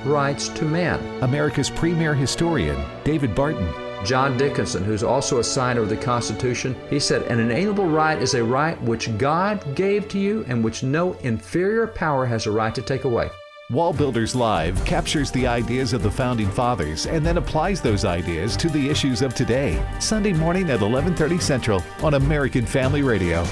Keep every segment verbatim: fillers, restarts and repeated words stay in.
rights to man. America's premier historian, David Barton. John Dickinson, who's also a signer of the Constitution, he said, an inalienable right is a right which God gave to you and which no inferior power has a right to take away. Wall Builders Live captures the ideas of the Founding Fathers and then applies those ideas to the issues of today. Sunday morning at eleven thirty Central on American Family Radio.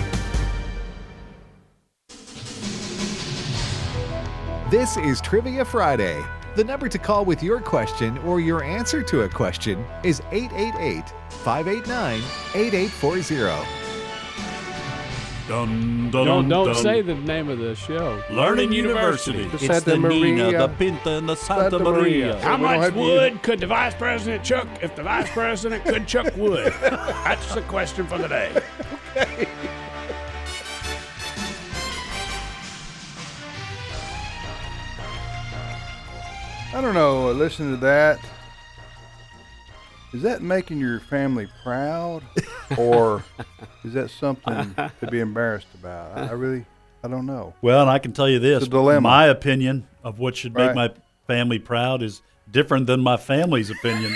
This is Trivia Friday. The number to call with your question or your answer to a question is eight eight eight, five eight nine, eight eight four zero. Dun, dun, Don't, don't dun. say the name of the show. Learning University. The It's Santa the Maria. Nina, the Pinta, and the Santa, Santa Maria. Maria. How We don't much have to wood use- could the Vice President chuck if the Vice President could chuck wood? That's the question for the day. Okay. I don't know, listen to that. Is that making your family proud, or is that something to be embarrassed about? I, I really, I don't know. Well, and I can tell you this, It's a dilemma. my opinion of what should make Right. my family proud is different than my family's opinion.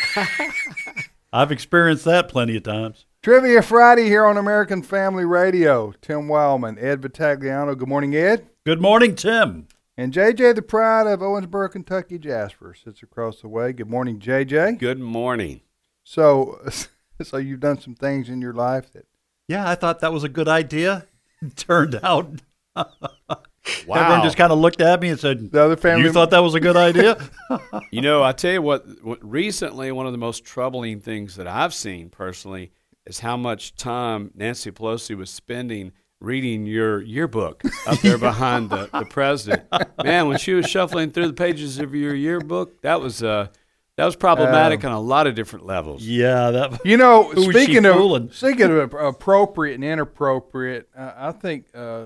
I've experienced that plenty of times. Trivia Friday here on American Family Radio. Tim Wildman, Ed Vitagliano. Good morning, Ed. Good morning, Tim. And J J, the pride of Owensboro, Kentucky, Jasper, sits across the way. Good morning, J J. Good morning. So, so you've done some things in your life that. Yeah, I thought that was a good idea. It turned out. Wow. Everyone just kind of looked at me and said, The other family. you thought that was a good idea? You know, I tell you what, what, recently one of the most troubling things that I've seen personally is how much time Nancy Pelosi was spending reading your yearbook up there behind the, the president. Man, when she was shuffling through the pages of your yearbook, that was uh, that was problematic Um, on a lot of different levels. Yeah, that. You know, Who was she speaking fooling? of speaking of appropriate and inappropriate, uh, I think uh,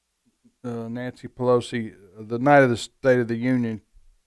uh, Nancy Pelosi, the night of the State of the Union,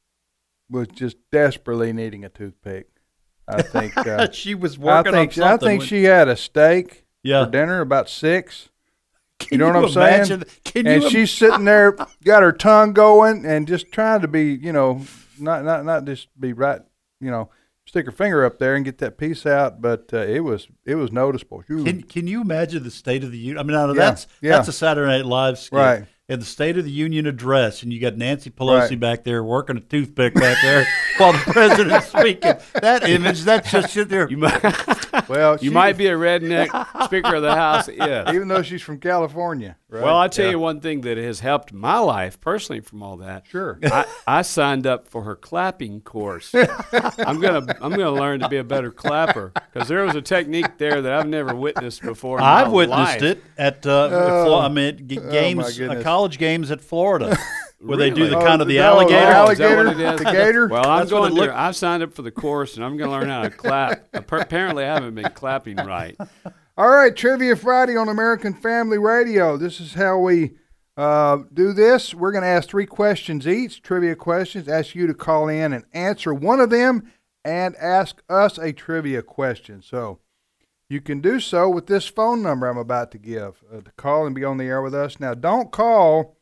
was just desperately needing a toothpick. I think uh, she was I working think on something. I think when- she had a steak Yeah. for dinner about six. Can you know what I'm imagine? saying? Can And you she's sitting there, got her tongue going, and just trying to be, you know, not not not just be right, you know, stick her finger up there and get that piece out. But uh, it was it was noticeable. She was- Can Can you imagine the State of the Union? I mean, now Yeah, that's yeah. that's a Saturday Night Live skit. Right. And the State of the Union address, and you got Nancy Pelosi Right. back there working a toothpick back there while the president's speaking. That image, that's just sit there. You might, well, you she- might be a redneck Speaker of the House, yeah. even though she's from California. Right? Well, I tell Yeah. you one thing that has helped my life personally from all that. Sure. I, I signed up for her clapping course. I'm gonna I'm gonna learn to be a better clapper because there was a technique there that I've never witnessed before. In I've my witnessed life. it at uh, Oh. Flo- I mean, g- Oh, games, my uh, goodness. college games at Florida, where they do the Really? kind Oh, of the no, alligator. the Is that what it alligator, is? the gator. Well, I'm That's what going it to. looked- I've signed up for the course, and I'm going to learn how to clap. Appa- Apparently, I haven't been clapping right. All right, Trivia Friday on American Family Radio. This is how we uh, do this. We're going to ask three questions each, trivia questions. Ask you to call in and answer one of them, and ask us a trivia question. So you can do so with this phone number I'm about to give uh, to call and be on the air with us. Now, don't call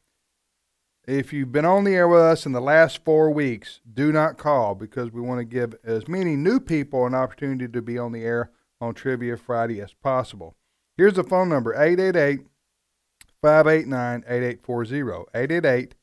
if you've been on the air with us in the last four weeks. Do not call, because we want to give as many new people an opportunity to be on the air on Trivia Friday as possible. Here's the phone number, eight eight eight, five eight nine, eight eight four zero, eight eight eight,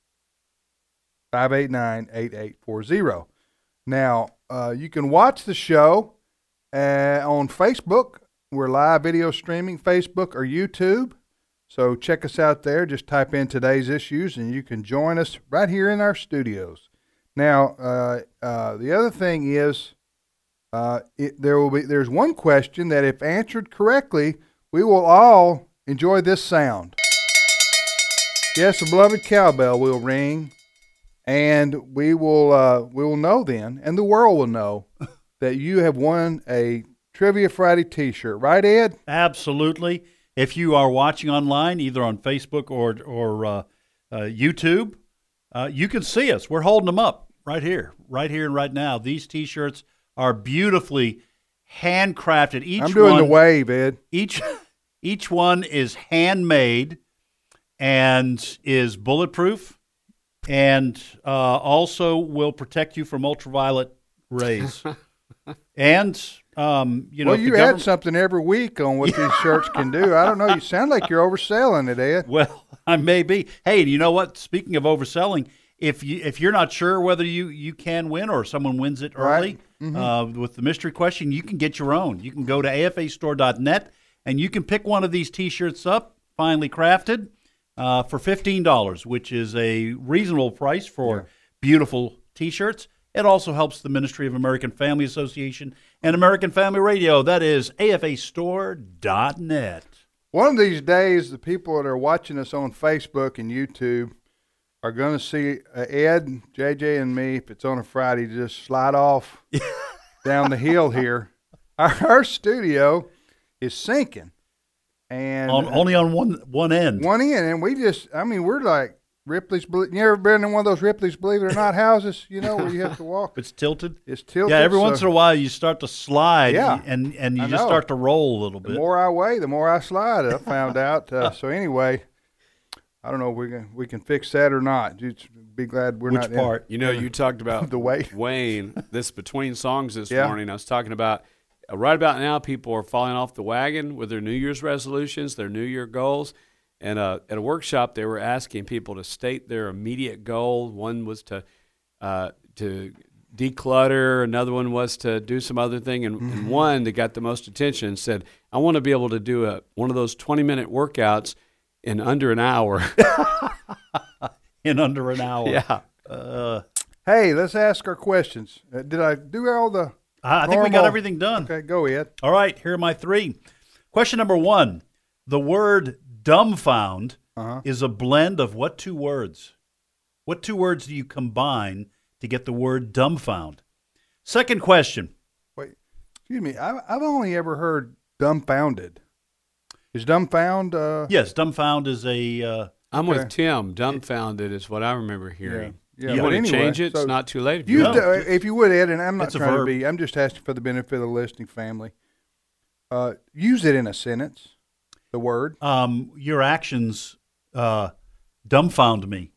five eight nine, eight eight four zero. Now, uh, you can watch the show uh, on Facebook. We're live video streaming, Facebook or YouTube. So check us out there. Just type in today's issues, and you can join us right here in our studios. Now, uh, uh, the other thing is, uh, it, there will be there's one question that, if answered correctly, we will all enjoy this sound. Yes, a beloved cowbell will ring, and we will uh, we will know then, and the world will know that you have won a Trivia Friday T-shirt, right, Ed? Absolutely. If you are watching online, either on Facebook or or uh, uh, YouTube, uh, you can see us. We're holding them up right here, right here and right now. These T-shirts are beautifully handcrafted. Each I'm doing one, the wave, Ed. Each each one is handmade and is bulletproof, and uh, also will protect you from ultraviolet rays. And um, you know, well, if you the add government- something every week on what these shirts can do. I don't know. You sound like you're overselling it, Ed. Well, I may be. Hey, you know what? Speaking of overselling, if you if you're not sure whether you, you can win or someone wins it early Right. uh, with the mystery question, you can get your own. You can go to A F A store dot net and you can pick one of these T-shirts up, finely crafted, uh, for fifteen dollars, which is a reasonable price for beautiful T-shirts. It also helps the Ministry of American Family Association and American Family Radio. That is A F A store dot net. One of these days, the people that are watching us on Facebook and YouTube are going to see uh, Ed, J J, and me, if it's on a Friday, just slide off down the hill here. Our, our studio is sinking. And On, only on one one end. one end, and we just, I mean, we're like Ripley's, Belie- you ever been in one of those Ripley's Believe It or Not houses, you know, where you have to walk? It's tilted. It's tilted. Yeah, every so once in a while you start to slide, Yeah, and and you I just know. start to roll a little The bit. more I weigh, the more I slide, I found out. Uh, so anyway, I don't know if we can, we can fix that or not. Just be glad we're Which not in- part? You know, you talked about The way- Wayne, this between songs this Yeah. morning. I was talking about uh, right about now, people are falling off the wagon with their New Year's resolutions, their New Year goals. And uh, at a workshop, they were asking people to state their immediate goal. One was to uh, to declutter. Another one was to do some other thing. And, Mm-hmm. and one that got the most attention said, I want to be able to do a one of those twenty-minute workouts in under an hour. In under an hour. Yeah. Uh, Hey, let's ask our questions. Uh, did I do all the? I I think we got normal- everything done. Okay, go Ed. All right, here are my three. Question number one. The word dumbfound Uh-huh. is a blend of what two words? What two words do you combine to get the word dumbfound? Second question. Wait, excuse me. I, I've only ever heard dumbfounded. Is dumbfound? Uh, Yes, dumbfound is a... Uh, I'm Okay. with Tim. Dumbfounded is what I remember hearing. Yeah, You but want to anyway, change it? so it's not too late. If You, you No. do, if you would, Ed, and I'm not It's a trying to verb. be. I'm just asking for the benefit of the listening family. Uh, use it in a sentence. The word. um, your actions uh, dumbfound me.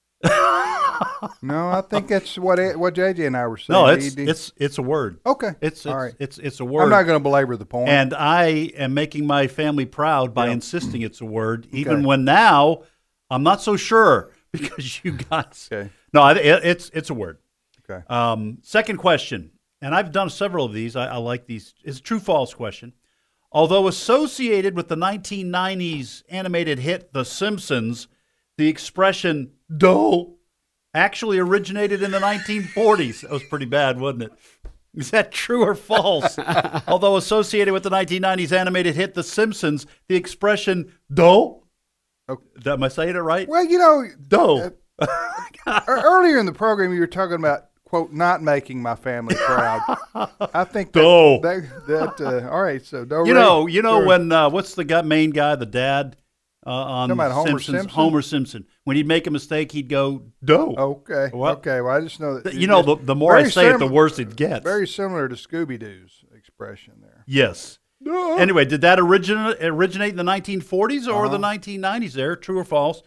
No, I think that's what Ed, what J J and I were saying. No, it's E D. it's it's a word. okay. It's it's all right. it's, it's a word. I'm not going to belabor the point. And I am making my family proud by Yeah. insisting it's a word, even Okay. when now I'm not so sure because you guys. Okay. No, I- it, it's it's a word. Okay. Um, second question, and I've done several of these. I, I like these. It's a true/false question. Although associated with the nineteen nineties animated hit The Simpsons, the expression "dough" actually originated in the nineteen forties. That was pretty bad, wasn't it? Is that true or false? Although associated with the nineteen nineties animated hit The Simpsons, the expression "dough." Okay. Am I saying it right? Well, you know, Dough. uh, earlier in the program, you were talking about quote not making my family proud. I think that, Dough. that, that uh, all right. So don't You know, you know when uh, what's the guy, main guy, the dad uh, on Talking about Homer Simpsons? Simpson? Homer Simpson. When he'd make a mistake, he'd go "dough." Okay. What? Okay. Well, I just know that You know, the, the more I Very say it, the sim- worse it gets. very similar to Scooby Doo's expression there. Yes. Duh. Anyway, did that originate originate in the nineteen forties or Uh-huh. the nineteen nineties? There, true or false?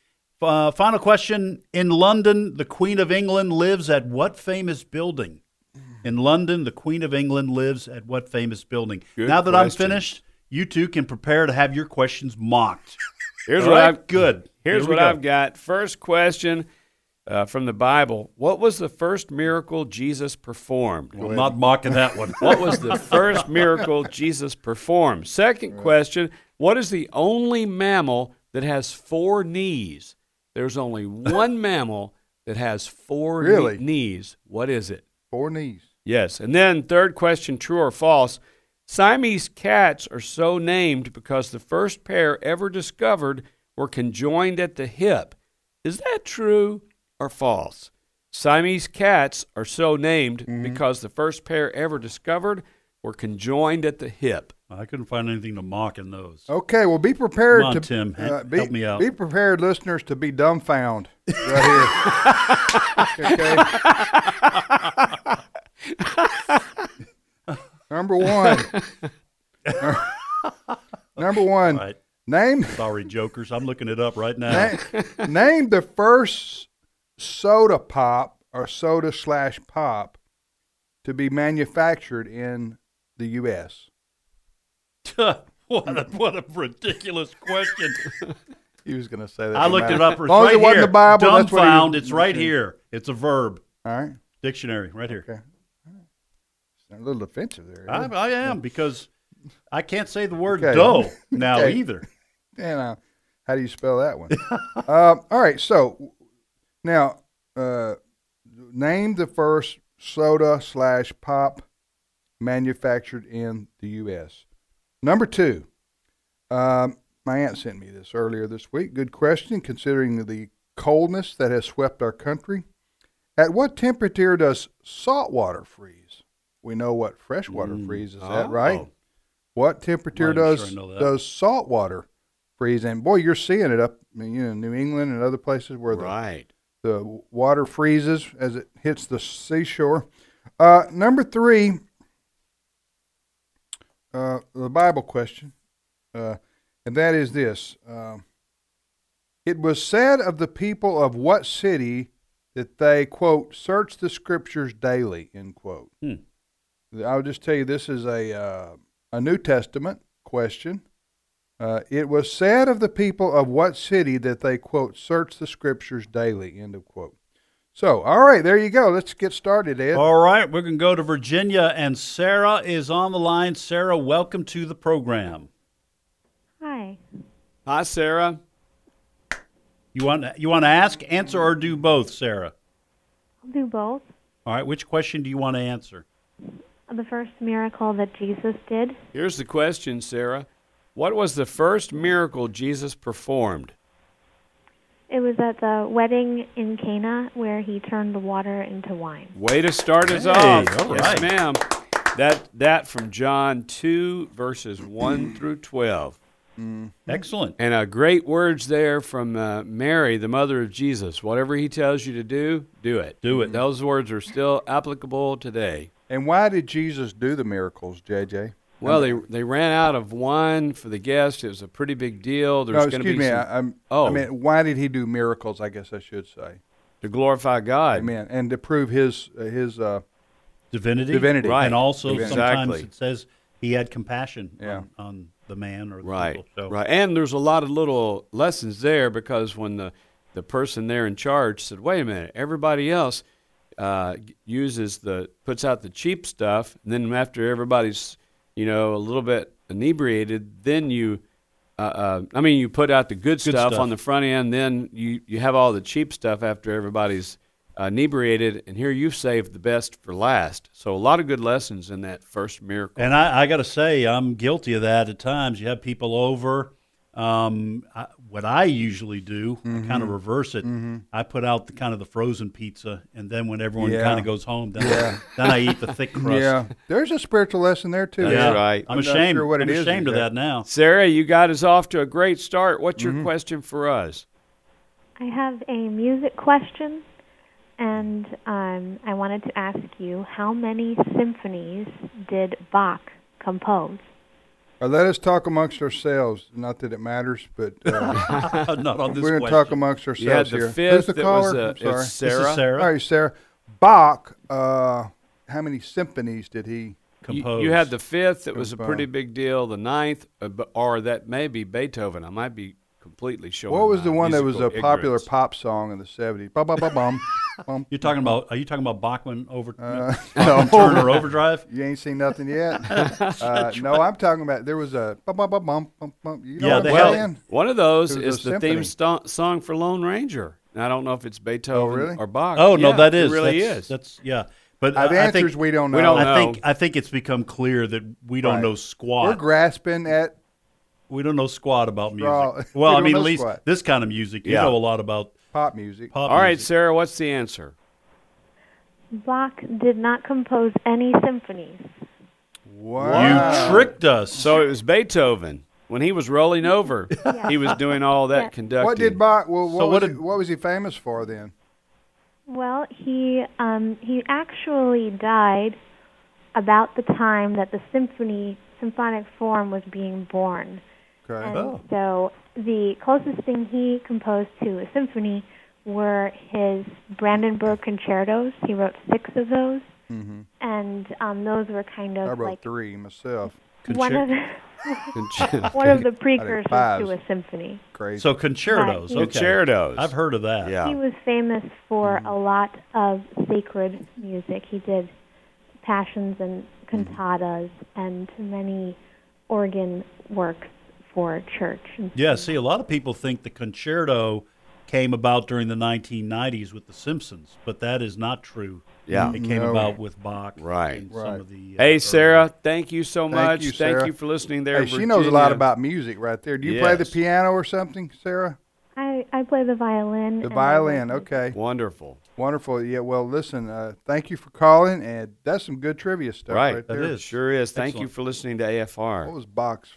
Uh, final question: in London, the Queen of England lives at what famous building? In London, the Queen of England lives at what famous building? Good now that I'm question. finished, you two can prepare to have your questions mocked. Here's All what right? I've Good. Here's Here we what go. I've got. First question uh, from the Bible: what was the first miracle Jesus performed? I'm not mocking that one. What was the first miracle Jesus performed? Second question: what is the only mammal that has four knees? There's only one mammal that has four kne- Really? knees. What is it? Four knees. Yes. And then third question, true or false? Siamese cats are so named because the first pair ever discovered were conjoined at the hip. Is that true or false? Siamese cats are so named Mm-hmm. because the first pair ever discovered were conjoined at the hip. I couldn't find anything to mock in those. Okay. Well, be prepared Come on, to Tim. uh, Help be, me out. Be prepared, listeners, to be dumbfounded right here. Okay. Number one. Number one. All right. Name Sorry, jokers. I'm looking it up right now. na- name the first soda pop or soda slash pop to be manufactured in the U S? what, a, what a ridiculous question. He was going to say that. I looked it up. It's As long as right it wasn't here. the Bible, that's what he Dumbfound. was- It's right here. It's a verb. All right. Dictionary, right here. Okay. A little offensive there. I, I am, because I can't say the word Okay. dough now Okay. either. And uh, how do you spell that one? uh, all right. So now, uh, name the first soda slash pop manufactured in the U S. Number two. Um, my aunt sent me this earlier this week. Good question, considering the coldness that has swept our country. At what temperature does salt water freeze? We know what fresh water Mm. freezes. Is Oh. that right? What temperature Not even does sure I know that. does salt water freeze? And boy, you're seeing it up, I mean, you know, New England and other places where the Right. the water freezes as it hits the seashore. Uh, number three, uh, the Bible question, uh, and that is this: um, it was said of the people of what city that they, quote, search the scriptures daily, end quote. Hmm. I'll just tell you, this is a uh, a New Testament question. Uh, it was said of the people of what city that they, quote, search the scriptures daily, end of quote. So, all right, there you go. Let's get started, Ed. All right, we're going to go to Virginia, and Sarah is on the line. Sarah, welcome to the program. Hi. Hi, Sarah. You want you want to ask, answer, or do both, Sarah? I'll do both. All right, which question do you want to answer? The first miracle that Jesus did. Here's the question, Sarah. What was the first miracle Jesus performed? It was at the wedding in Cana where he turned the water into wine. Way to start us Hey, off. all Yes, right. ma'am. That that from John two, verses one through twelve. Excellent. And uh, great words there from uh, Mary, the mother of Jesus. Whatever he tells you to do, do it. Do it. Those words are still applicable today. And why did Jesus do the miracles, J J? Well, they they ran out of wine for the guests. It was a pretty big deal. There's No, going excuse to be me. some, I, I'm, Oh. I mean, why did he do miracles? I guess I should say. to glorify God. Amen. And to prove his uh, his uh, Divinity. Divinity. Right. And also Divinity. sometimes Exactly. it says he had compassion Yeah. on, on the man or the Right, people. So. right. And there's a lot of little lessons there, because when the, the person there in charge said, wait a minute, everybody else uh, uses the, puts out the cheap stuff, and then after everybody's, you know, a little bit inebriated, then you, uh, uh, I mean, you put out the good, Good stuff, stuff. on the front end, then you, you have all the cheap stuff after everybody's uh, inebriated, and here you've saved the best for last. So a lot of good lessons in that first miracle. And I, I got to say, I'm guilty of that at times. You have people over. Um, I, what I usually do, I kind of reverse it. I put out the kind of the frozen pizza, and then when everyone Yeah. kind of goes home, then, I, then I eat the thick crust. yeah. There's a spiritual lesson there too. That's Yeah. right. I'm I'm not ashamed. sure what I'm it is ashamed of exactly. that now. Sarah, you got us off to a great start. What's your question for us? I have a music question, and um, I wanted to ask you, how many symphonies did Bach compose? Uh, let us talk amongst ourselves. Not that it matters, but uh, Not on this we're going to question. talk amongst ourselves You had the here. fifth. Who's the that caller? was, uh, I'm sorry. it's Sarah. This is Sarah. All right, Sarah. Bach. Uh, how many symphonies did he? You, Compose. you had the fifth. That was a Compose. pretty big deal. The ninth, uh, b- or that may be Beethoven. I might be completely showing. What was my the one that was a musical popular ignorance. pop song in the seventies? Bum, bum, bum, bum, bum. You're talking about? Are you talking about Bachman over Uh, Bachman no. Turner Overdrive? You ain't seen nothing yet. uh, no, I'm talking about there was a bum, bum, bum, bum, bum, bum. You know Yeah, what they I'm had- saying? One of those It was is a the theme symphony. sto- song for Lone Ranger. And I don't know if it's Beethoven really? or Bach. Oh no, Yeah, that is it really that's, is. That's yeah. But Uh, the I answers think we don't know. we don't I know. think I think it's become clear that we don't Right. know We're squat. grasping at. We don't know squat about music. Straw. We Well, I don't mean, know at least squat. this kind of music, you Yeah. know a lot about Pop music. pop All right, music. Sarah. What's the answer? Bach did not compose any symphonies. Wow. You tricked us. So it was Beethoven. When he was rolling over, Yeah. he was doing all that Yeah. conducting. What did Bach? Well, what, So was what he, did- what was he famous for then? Well, he um, he actually died about the time that the symphony symphonic form was being born. Okay. And Oh. so the closest thing he composed to a symphony were his Brandenburg concertos. He wrote six of those, Mm-hmm. and um, those were kind of I wrote like three myself. one of the Concer- one of the precursors fives. to a symphony. Crazy. So concertos. Right. Okay. Concertos. I've heard of that. Yeah. He was famous for a lot of sacred music. He did passions and cantatas and many organ works for church. And Yeah, see, a lot of people think the concerto came about during the nineteen nineties with The Simpsons, but that is not true. Yeah. It came No. about with Bach. Right. And Right. some of the, uh, Hey, early- Sarah, thank you so Thank much. you, Thank Sarah. you for listening there. Hey, she knows a lot Virginia. about music right there. Do you play the Yes. piano or something, Sarah? I, I play the violin. The and I violin, like- okay. Wonderful. Wonderful. Yeah, well, listen, uh, thank you for calling, and that's some good trivia stuff right, Right. there. That is. Sure is. Thank you Excellent. for listening to A F R. What was Bach's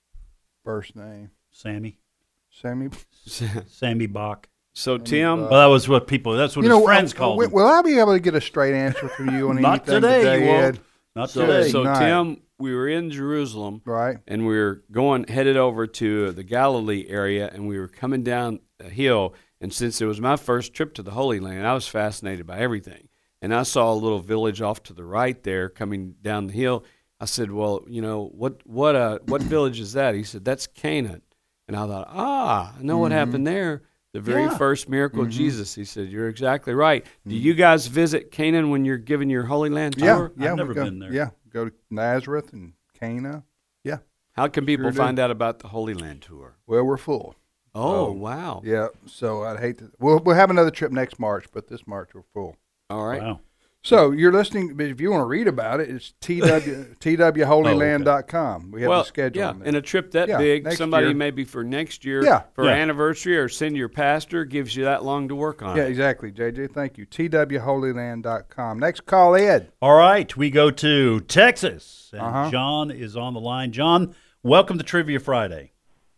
first name? Sammy. Sammy? Sammy Bach. So, Tim, Well, that was what people, that's what you his know, friends uh, called will, him. will I be able to get a straight answer from you on Not anything today, today, you won't. Ed? Not so, today. so Night. Tim, we were in Jerusalem, Right. and we were going headed over to the Galilee area, and we were coming down a hill. And since it was my first trip to the Holy Land, I was fascinated by everything. And I saw a little village off to the right there coming down the hill. I said, "Well, you know what? What uh, what village is that?" He said, "That's Canaan." And I thought, "Ah, I know what happened there. The very Yeah. first miracle of Jesus." He said, "You're exactly right. Do you guys visit Canaan when you're giving your Holy Land Yeah, tour? yeah. I've we never go, been there. Yeah, go to Nazareth and Cana. Yeah. How can people Sure do. find out about the Holy Land tour?" Well, we're full. Oh, Oh, wow. Yeah, so I'd hate to. We'll we'll have another trip next March, but this March we're full. All right. Wow. So you're listening, but if you want to read about it, it's T W T W holy land dot com. We have Well, the schedule. yeah, on there. and a trip that Yeah, big, next somebody year. maybe for next year, Yeah. for Yeah. anniversary, or send your pastor, gives you that long to work on Yeah, it. exactly, J J. Thank you. T W holy land dot com. Next call, Ed. All right, we go to Texas, and Uh-huh. John is on the line. John, welcome to Trivia Friday.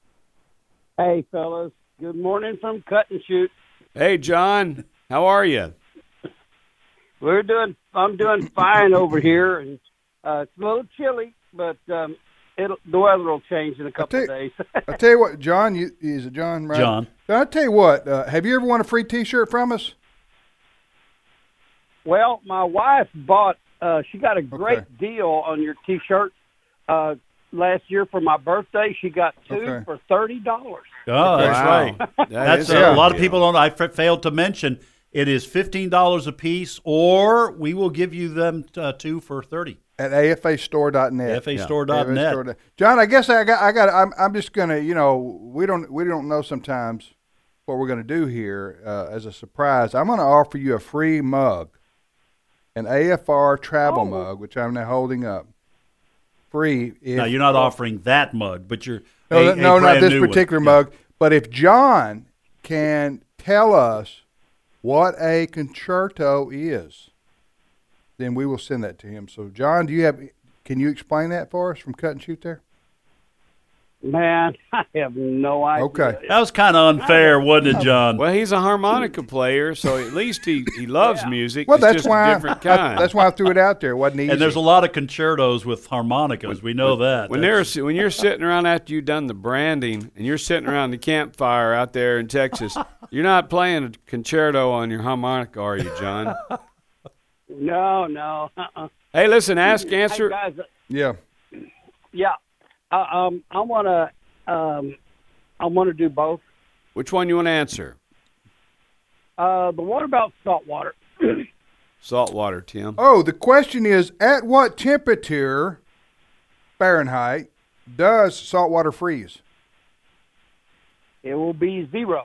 Hey, fellas. Good morning from Cut and Shoot. Hey, John, how are you? We're doing. I'm doing fine over here, and uh, it's a little chilly, but um, it'll, the weather will change in a couple of tell- days. I tell you what, John. You, is it John? Right? John. I tell you what. Uh, have you ever won a free T-shirt from us? Well, my wife bought. Uh, she got a great Okay. deal on your T-shirt uh, last year for my birthday. She got two Okay. for thirty dollars. Oh, that's Wow. right. That That's is uh, Yeah. a lot of deal. people don't. I f- failed to mention it is fifteen dollars a piece, or we will give you them uh, two for thirty. At A F A store dot net. F A store dot net. A F A store. John, I guess I got. I got. I'm. I'm just gonna. You know, we don't. We don't know sometimes what we're gonna do here uh, as a surprise. I'm gonna offer you a free mug, an A F R travel Oh. mug, which I'm now holding up. Free. If, Now you're not offering that mug, but you're No, a, a no, not brand this new one. particular Yeah. mug. But if John can tell us what a concerto is, then we will send that to him. So, John, do you have? Can you explain that for us from Cut and Shoot there? Man, I have no idea. Okay. That was kind of unfair, wasn't it, John? Well, he's a harmonica player, so at least he, he loves music. Well, it's that's just why. a different I, kind. that's why I threw it out there. It wasn't easy. And there's a lot of concertos with harmonicas. We know that. When That's- they're when you're sitting around after you've done the branding and you're sitting around the campfire out there in Texas, you're not playing a concerto on your harmonica, are you, John? No, no. Uh-uh. Hey, listen, ask, answer. Hey, guys, uh, yeah. yeah. Uh, um, I want to. Um, I want to do both. Which one you want to answer? Uh, the one about saltwater. Saltwater, Tim. Oh, the question is: at what temperature, Fahrenheit, does saltwater freeze? It will be zero.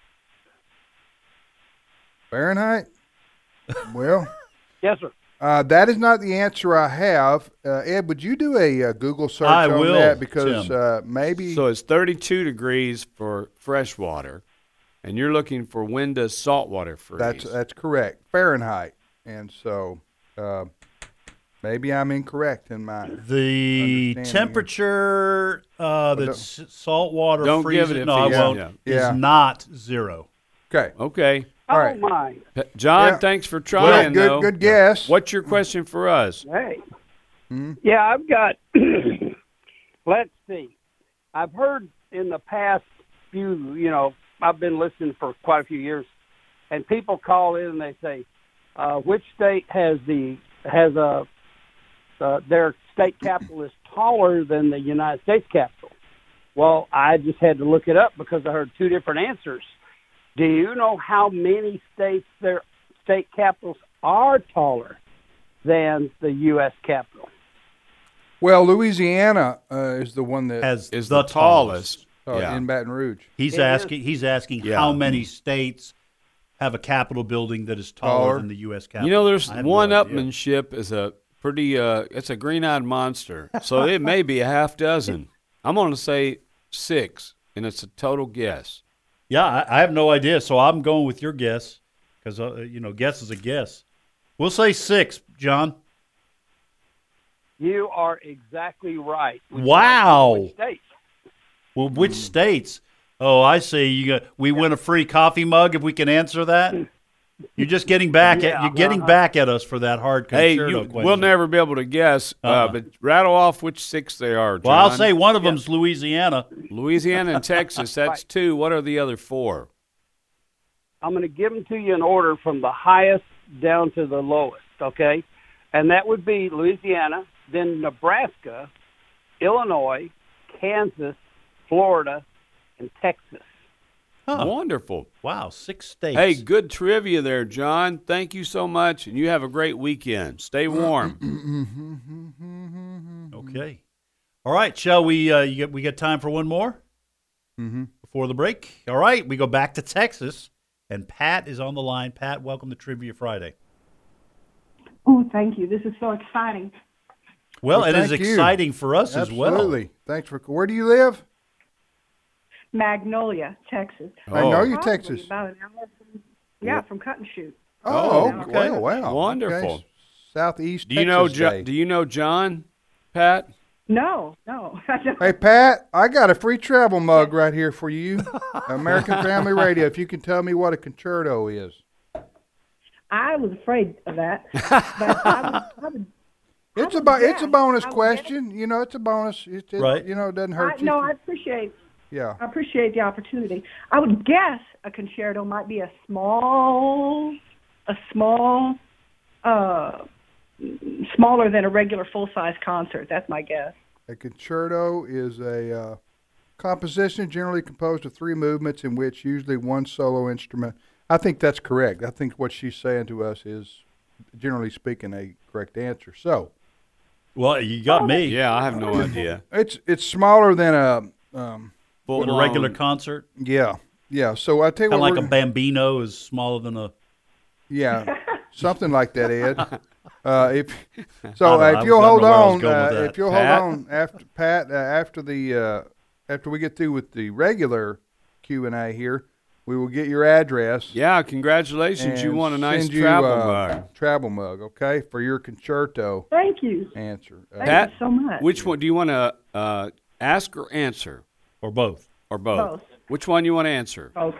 Fahrenheit. Well. Yes, sir. Uh, that is not the answer I have. Uh, Ed, would you do a uh, Google search I on will, that? Because Tim. uh, maybe. So it's thirty-two degrees for fresh water, and you're looking for when does saltwater freeze? That's that's correct, Fahrenheit, and so uh, maybe I'm incorrect in my. The Understanding temperature uh, don't- that s- saltwater Don't give freezes, it if no, I he's- won't, yeah. Yeah. is not zero. Okay, Okay. All Oh right. my. P- John, Yeah. thanks for good, trying, good, though. good guess. What's your question for us? Hey. Hmm? Yeah, I've got. Let's see. I've heard in the past few. You know, I've been listening for quite a few years, and people call in and they say, uh, which state has the has a uh, their state capital is taller than the United States Capitol? Well, I just had to look it up because I heard two different answers. Do you know how many states their state capitals are taller than the U S Capitol? Well, Louisiana uh, is the one that Has Is the, the tallest. uh, Yeah. in Baton Rouge. He's It asking. He's asking Yeah. how many states have a Capitol building that is taller, Taller. than the U S Capitol. You know, there's I have no one idea. upmanship is a pretty. Uh, it's a green-eyed monster. So it may be a half dozen. I'm going to say six, and it's a total guess. Yeah, I, I have no idea. So I'm going with your guess because uh, you know, guess is a guess. We'll say six, John. You are exactly right. Would you Wow. like to know which states? Well, which states? Oh, I see. You got, we win a free coffee mug if we can answer that. You're just getting back at Yeah, you're getting uh-huh. back at us for that hard Hey, concerto you, question. we'll never be able to guess, uh, Uh-uh. but rattle off which six they are. John. Well, I'll say one of them's Louisiana. Louisiana and Texas. That's Right. two. What are the other four? I'm going to give them to you in order from the highest down to the lowest, okay? And that would be Louisiana, then Nebraska, Illinois, Kansas, Florida, and Texas. Huh. Wonderful. Wow, six states. Hey, good trivia there, John. Thank you so much, and you have a great weekend. Stay warm. Okay. All right. Shall we? Uh, you get, we got time for one more Mm-hmm. before the break. All right. We go back to Texas, and Pat is on the line. Pat, welcome to Trivia Friday. Oh, thank you. This is so exciting. Well, Well, it is thank you. exciting for us as well. Absolutely. Thanks for. Where do you live? Magnolia, Texas. I know you, Probably Texas. About an hour from, yeah, from Cut and Shoot. Oh, Oh, okay. okay. Wow. Wonderful. Okay. Southeast Do you know? Texas Jo- Day. do you know John? Pat? No, no. I don't. Hey, Pat, I got a free travel mug right here for you. American Family Radio. If you can tell me what a concerto is. I was afraid of that. But I would, I would, It's I a would bo- it's a guess. bonus I would question. You know, it's a bonus. It, it, Right. You know, it doesn't I, hurt you. no, if I you- appreciate. yeah. I appreciate the opportunity. I would guess a concerto might be a small, a small, uh, smaller than a regular full-size concert. That's my guess. A concerto is a uh, composition generally composed of three movements in which usually one solo instrument. I think that's correct. I think what she's saying to us is, generally speaking, a correct answer. So Well, you got me. Yeah, I have no idea. it's it's smaller than a um, With a Full-blown- regular concert, yeah yeah. So I tell you kind of what, like a we're- bambino is smaller than a. yeah, something like that, Ed. Uh, if so, I don't know. uh, I if was- you'll I don't hold know where I was on, going uh, with that. if you'll Pat? hold on after Pat, uh, after the uh, after we get through with the regular Q and A here, we will get your address. Yeah, congratulations. You and won a nice send you, travel uh, mug. Travel mug, okay, for your concerto Thank you. answer. Uh, Thank Pat, you so much. Which one do you want to uh, ask or answer, Or both. or both? Both. Which one you want to answer? Oh.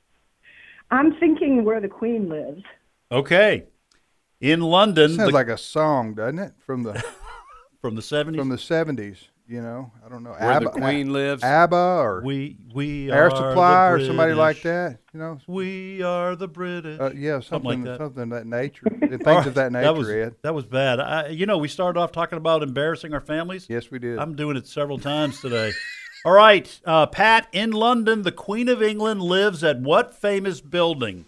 I'm thinking where the Queen lives. Okay. In London, sounds the- like a song, doesn't it? From the from the seventies, from the seventies. You know, I don't know. Where the Queen lives? ABBA or we we Air are Supply the or somebody like British. that. You know, We are the British. uh, yeah, something, like that. something of that nature. Things All right, of that nature, that was, Ed. That was bad. I, you know, we started off talking about embarrassing our families. Yes, we did. I'm doing it several times today. All right, uh, Pat, in London, the Queen of England lives at what famous building?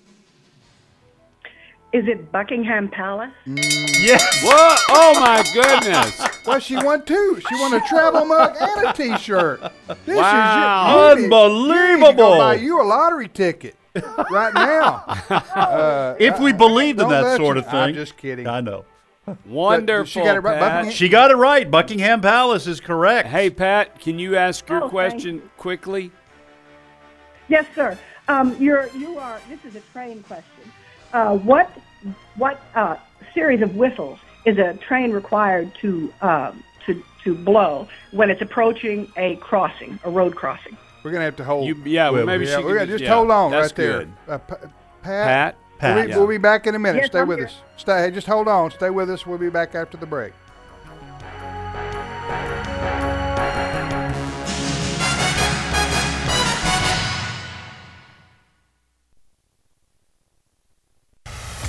Is it Buckingham Palace? Yes. What? Oh my goodness! Well, she won two. She won a travel mug and a T-shirt. This Wow. is your, you need- You need to Unbelievable. go buy you a lottery ticket right now. Uh, If we believed in don't that let sort you- of thing. I'm just kidding. I know. Wonderful, she got it right. Pat. Buckingham- She got it right. Buckingham Palace is correct. Hey, Pat, can you ask your Oh, thank question you. quickly? Yes, sir. Um, you're you are. This is a train question. Uh, what what uh, series of whistles is a train required to um, to to blow when it's approaching a crossing, a road crossing? We're gonna have to hold. You, yeah, well, maybe yeah, she we're can gonna just yeah, hold on that's right there. good. Uh, Pa- Pat, Pat, Pat, we'll, be, yeah. we'll be back in a minute. Yes, Stay I'm with here. us. Stay. Just hold on. Stay with us. We'll be back after the break.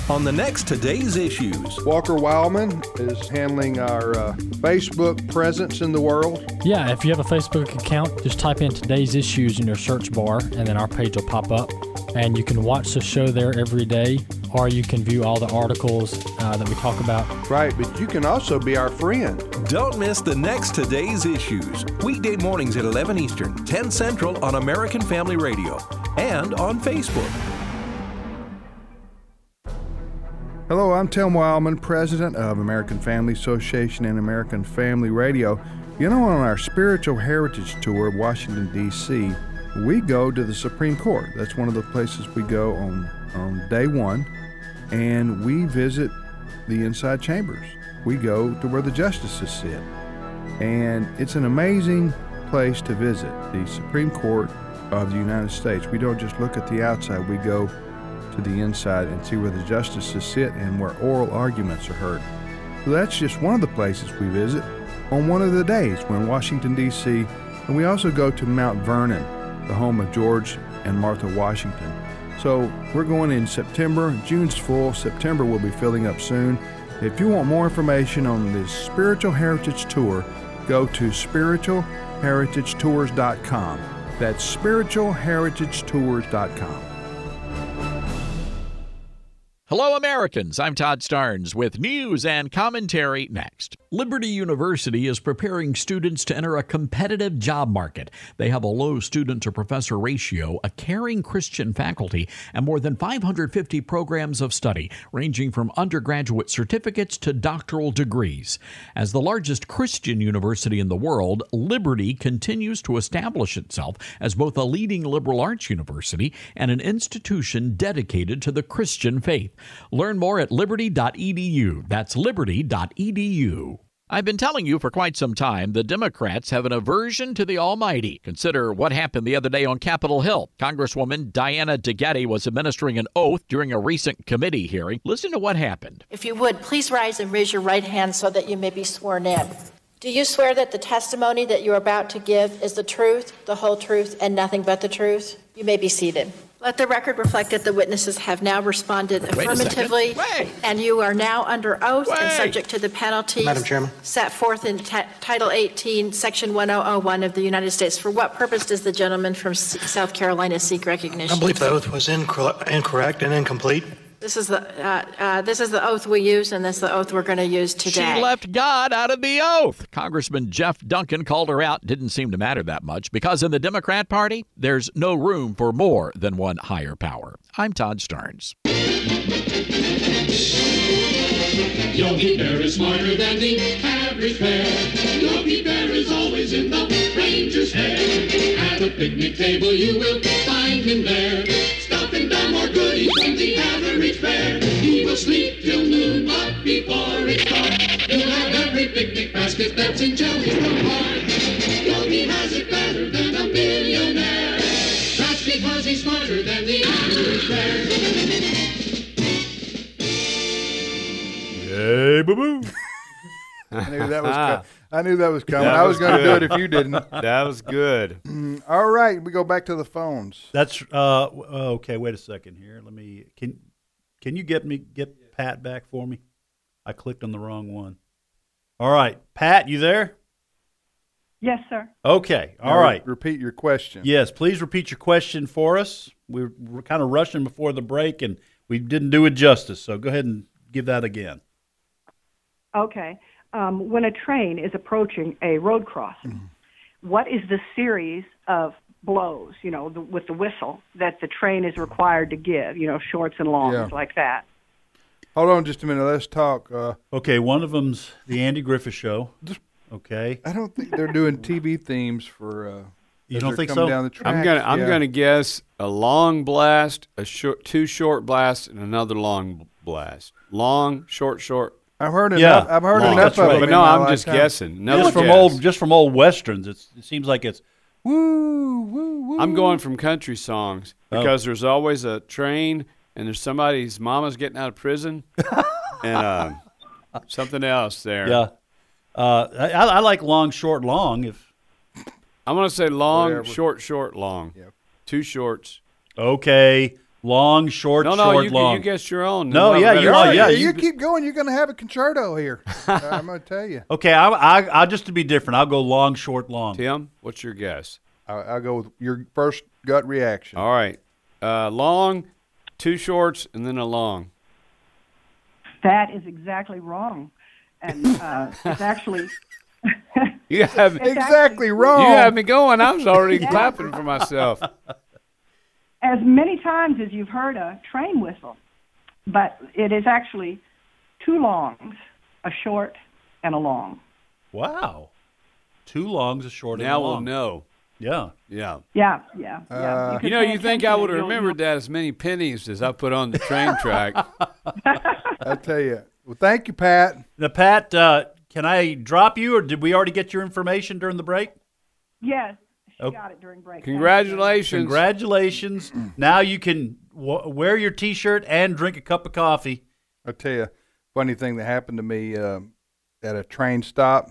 on the next Today's Issues. Walker Wildman is handling our uh, Facebook presence in the world. Yeah, if you have a Facebook account, just type in Today's Issues in your search bar, and then our page will pop up. And you can watch the show there every day, or you can view all the articles uh, that we talk about. Right, but you can also be our friend. Don't miss the next Today's Issues. Weekday mornings at eleven Eastern, ten Central on American Family Radio and on Facebook. Hello, I'm Tim Wildman, president of American Family Association and American Family Radio. You know, on our Spiritual Heritage Tour of Washington, D C, we go to the Supreme Court. That's one of the places we go on, on day one, and we visit the inside chambers. We go to where the justices sit, and it's an amazing place to visit, the Supreme Court of the United States. We don't just look at the outside, we go to the inside and see where the justices sit and where oral arguments are heard. So that's just one of the places we visit on one of the days. We're in Washington, D C, and we also go to Mount Vernon, the home of George and Martha Washington. So we're going in September. June's full. September will be filling up soon. If you want more information on this Spiritual Heritage Tour, go to spiritual heritage tours dot com. That's spiritual heritage tours dot com. Hello, Americans. I'm Todd Starnes with news and commentary next. Liberty University is preparing students to enter a competitive job market. They have a low student-to-professor ratio, a caring Christian faculty, and more than five hundred fifty programs of study, ranging from undergraduate certificates to doctoral degrees. As the largest Christian university in the world, Liberty continues to establish itself as both a leading liberal arts university and an institution dedicated to the Christian faith. Learn more at liberty dot e d u. That's liberty dot e d u. I've been telling you for quite some time the Democrats have an aversion to the Almighty. Consider what happened the other day on Capitol Hill. Congresswoman Diana DeGette was administering an oath during a recent committee hearing. Listen to what happened. If you would, please rise and raise your right hand so that you may be sworn in. Do you swear that the testimony that you're about to give is the truth, the whole truth, and nothing but the truth? You may be seated. Let the record reflect that the witnesses have now responded affirmatively, and you are now under oath Wait. and subject to the penalties Madam Chairman. set forth in t- Title eighteen, Section one thousand one of the United States. For what purpose does the gentleman from S- South Carolina seek recognition? I believe the oath was incor- incorrect and incomplete. This is the uh, uh, this is the oath we use, and this is the oath we're going to use today. She left God out of the oath. Congressman Jeff Duncan called her out. Didn't seem to matter that much because in the Democrat Party, there's no room for more than one higher power. I'm Todd Starnes. Yogi Bear is smarter than the average bear. Yogi Bear is always in the ranger's hair. At a picnic table you will find him there. Stuffing dumb or goody from the average bear. He will sleep till noon, but before it's dark, he'll have every picnic basket that's in Jellystone Park. Yogi has it better than a millionaire. That's because he's smarter than the average bear. Hey, boo-boo. I knew that was co- I knew that was coming. That I was, was going to do it if you didn't. That was good. All right, we go back to the phones. That's uh okay. Wait a second here. Let me. Can can you get me get Pat back for me? I clicked on the wrong one. All right, Pat, you there? Yes, sir. Okay. All now right. Repeat your question. Yes, please repeat your question for us. We we're kind of rushing before the break, and we didn't do it justice. So go ahead and give that again. Okay. Um, when a train is approaching a road crossing, mm-hmm. what is the series of blows, you know, the, with the whistle that the train is required to give, you know, shorts and longs, yeah. like that? Hold on just a minute. Let's talk. Uh, okay, one of them's the Andy Griffith Show. Okay. I don't think they're doing T V themes for uh, you don't think so? Down the tracks. I'm gonna I'm yeah. gonna guess a long blast, a short, two short blasts, and another long blast. Long, short, short. I've heard enough. Yeah, I've heard long. enough of right. them. But no, I'm just lifetime. guessing. No just from guess. old, just from old westerns. It's, it seems like it's woo, woo, woo. I'm going from country songs because oh. there's always a train and there's somebody's mama's getting out of prison and uh, something else there. Yeah, uh, I, I like long, short, long. If I'm going to say long, Whatever. short, short, long. Yep. Two shorts. Okay. Long, short, No, no, short, you, long. you guess your own. No, We'll yeah, have a you better are. idea. Yeah, you, you, keep going, you're going to have a concerto here. uh, I'm going to tell you. Okay, I, I, I'll just to be different. I'll go long, short, long. Tim, what's your guess? I, I'll go with your first gut reaction. All right. Uh, long, two shorts, and then a long. That is exactly wrong. And uh, it's actually... You have It's exactly actually- wrong. You had me going. I was already Yeah. clapping for myself. As many times as you've heard a train whistle, but it is actually two longs, a short, and a long. Wow. Two longs, a short, and Now a we'll long. know. Yeah. Yeah. Yeah, yeah, yeah. Uh, could You know, pay you think I attention would have and you'll- remembered that as many pennies as I put on the train track. I tell you. Well, thank you, Pat. Now, Pat, uh, can I drop you, or did we already get your information during the break? Yes, she Oh. got it during break. Congratulations. Congratulations. Now you can w- wear your T-shirt and drink a cup of coffee. I'll tell you, funny thing that happened to me um, at a train stop.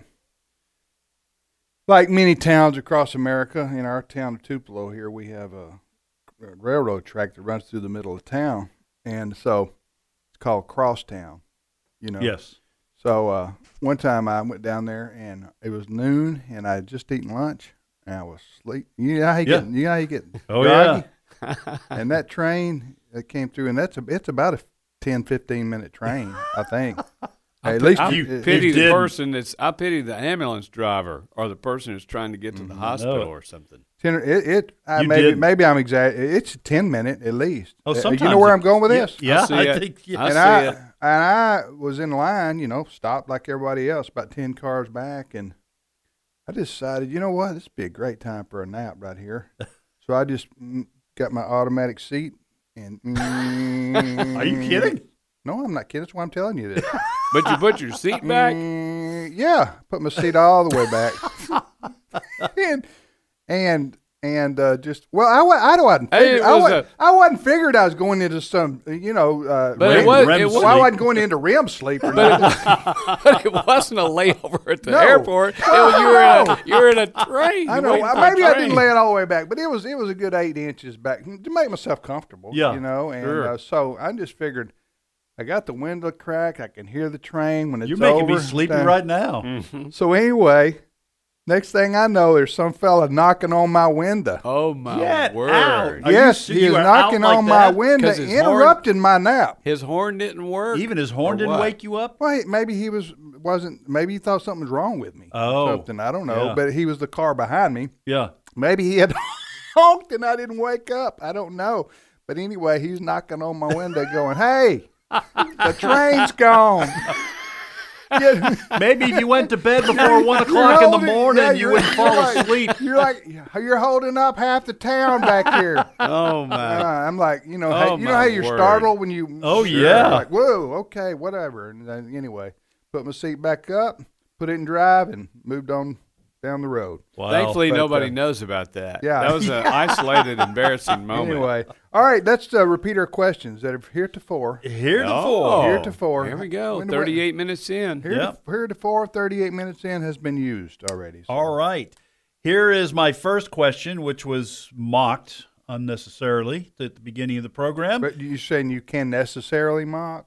Like many towns across America, in our town of Tupelo here, we have a, a railroad track that runs through the middle of town. And so it's called Crosstown, you know. Yes. So uh, one time I went down there, and it was noon, and I had just eaten lunch, and I was asleep. You know how you Yeah. get, you know how you get Oh, groggy? yeah. And that train that came through, and that's a, it's about a ten, fifteen minute train, I think. At least I you, pity you the didn't. person that's. I pity the ambulance driver or the person who's trying to get to the hospital No. or something. ten, it, it I You maybe didn't. maybe I'm exaggerating. It's a ten minute at least. Oh, Uh, sometimes you know where it- I'm going with yeah, this? Yeah, I see I it. think. Yeah. I and see I it. and I was in line, you know, stopped like everybody else, about ten cars back, and I decided, you know what, this would be a great time for a nap right here. So I just mm, got my automatic seat, and mm, Are you kidding? No, I'm not kidding. That's why I'm telling you this. But you put your seat back. Mm, yeah, put my seat all the way back, and and and uh, just well, I wa- I wasn't Hey, figured, it I, was wasn't, a- I wasn't figured I was going into some you know uh, But it REM, was- REM it was- well, I sleep. wasn't going into REM sleep or But nothing. it, but it wasn't a layover at the No. airport. It was, you were in a, you were in a train. I You know. waiting for a Maybe I train. didn't lay it all the way back, but it was it was a good eight inches back to make myself comfortable. Yeah, you know, and sure. uh, so I just figured I got the window crack. I can hear the train when it's You're making over. me sleepy Done. right now. Mm-hmm. So anyway, next thing I know, there's some fella knocking on my window. Oh my Get word! out. Are yes, you- he you is are knocking out like on my that? window, 'Cause his horn- interrupting my nap. His horn didn't work. Even his horn Or didn't what? wake you up. Well, he- maybe he was wasn't. Maybe he thought something was wrong with me. Oh. or something. I don't know. Yeah. But he was the car behind me. Yeah. Maybe he had honked and I didn't wake up. I don't know. But anyway, he's knocking on my window, going, "Hey, the train's gone." Yeah. Maybe if you went to bed before one You're o'clock in the holding- morning, yeah, you you're- wouldn't fall you're like- asleep. You're like you're holding up half the town back here. Oh my! Uh, I'm like, you know, Oh, hey, you know how my you're word. startled when you. Oh, Sure. yeah. Like, whoa, okay, whatever. And then, anyway, put my seat back up, put it in drive, and moved on down the road. Wow. Thankfully, But, nobody uh, knows about that. yeah. that was an isolated, embarrassing moment. Anyway, all right, let's uh, repeat our questions that are heretofore. Heretofore. Oh, Heretofore. Here we go. When- Thirty-eight minutes in. Hereto- Heretofore, thirty-eight minutes in, has been used already. So. All right. Here is my first question, which was mocked unnecessarily at the beginning of the program. But you saying you can necessarily mock?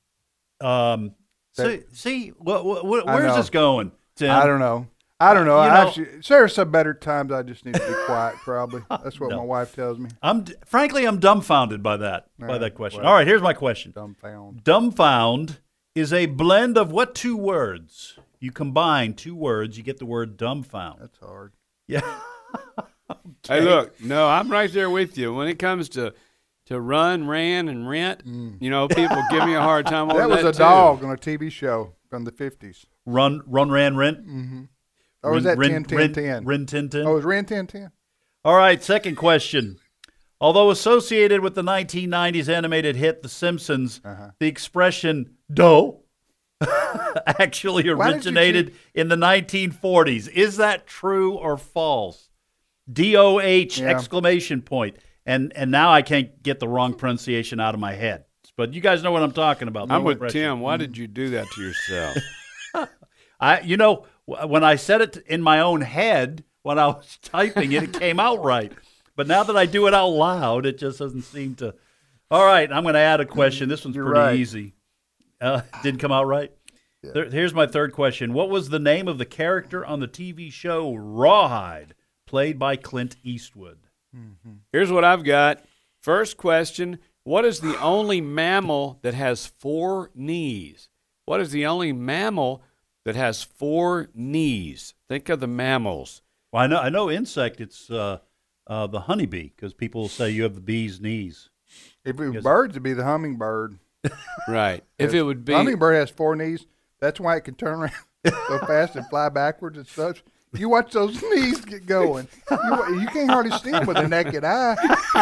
Um, see, That- see wh- wh- wh- I where's know. this going, Tim? I don't know. I don't know. You I know- actually, there's some better times I just need to be quiet. Probably that's what No. my wife tells me. I'm d- frankly, I'm dumbfounded by that, by Yeah, that question. well, All right, here's my question. Dumbfound. Dumbfound is a blend of what two words? You combine two words, you get the word dumbfound. That's hard. Yeah. Hey, look, no, I'm right there with you. When it comes to to run, ran, and rent, you know, people give me a hard time over That that was a too. dog on a T V show from the fifties. Run, run, ran, rent. Mm-hmm. Or was that Rin- ten, ten, Rin- ten? Rin, tin, tin. Oh, it was Rin ten ten. All right, second question. Although associated with the nineteen nineties animated hit The Simpsons, Uh-huh. the expression dough actually Why did you originated in the nineteen forties. Is that true or false? D O H Yeah. exclamation point. And and now I can't get the wrong pronunciation out of my head. But you guys know what I'm talking about. I'm the with expression. Tim. Why did you do that to yourself? I, you know, w- when I said it in my own head, when I was typing it, it came out right. But now that I do it out loud, it just doesn't seem to All right, I'm going to add a question. This one's You're pretty right. easy. Uh, didn't come out right? Yeah. There, here's my third question. What was the name of the character on the T V show Rawhide, played by Clint Eastwood? Mm-hmm. Here's what I've got. First question, what is the only mammal that has four knees? What is the only mammal that has four knees? Think of the mammals. Well, I know, I know insect, it's uh, uh, the honeybee, because people say you have the bee's knees. If it was birds, it'd be the hummingbird. Right. If it would be... Hummingbird has four knees. That's why it can turn around so fast and fly backwards and such. You watch those knees get going. You, you can't hardly see them with the naked eye.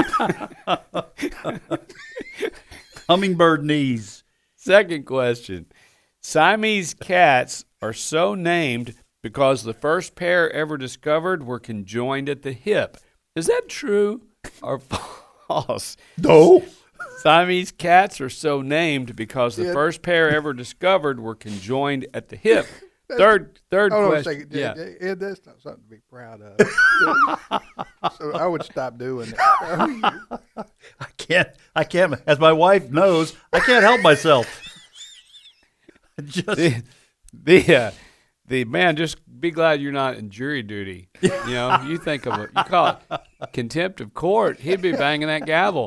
Hummingbird knees. Second question. Siamese cats are so named because the first pair ever discovered were conjoined at the hip. Is that true or false? No. Siamese cats are so named because the Yeah. first pair ever discovered were conjoined at the hip. Third, third Hold on a question. second. Yeah. Ed, Ed, that's not something to be proud of. So I would stop doing that. I can't, I can't, as my wife knows, I can't help myself. Just the the, uh, the man, just be glad you're not in jury duty. You know, you think of it, you call it contempt of court. He'd be banging that gavel.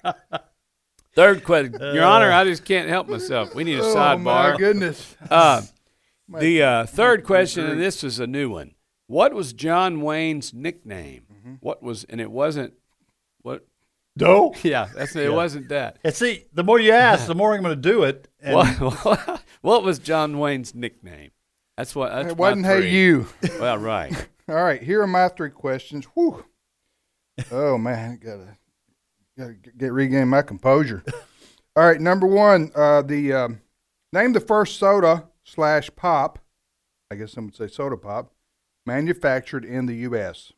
Third question, Your Honor, I just can't help myself. We need a Oh, sidebar. my goodness. Uh, the uh, third question, and this is a new one. What was John Wayne's nickname? Mm-hmm. What was, and it wasn't what? No. Yeah, that's it. Yeah. Wasn't that? And see, the more you ask, the more I'm going to do it. And What, what was John Wayne's nickname? That's what. That's It wasn't my Hey three. You. Well, right. All right, here are my three questions. Whew. Oh man, gotta gotta get regain my composure. All right, number one, uh, the um, name the first soda slash pop. I guess some would say soda pop, manufactured in the U S.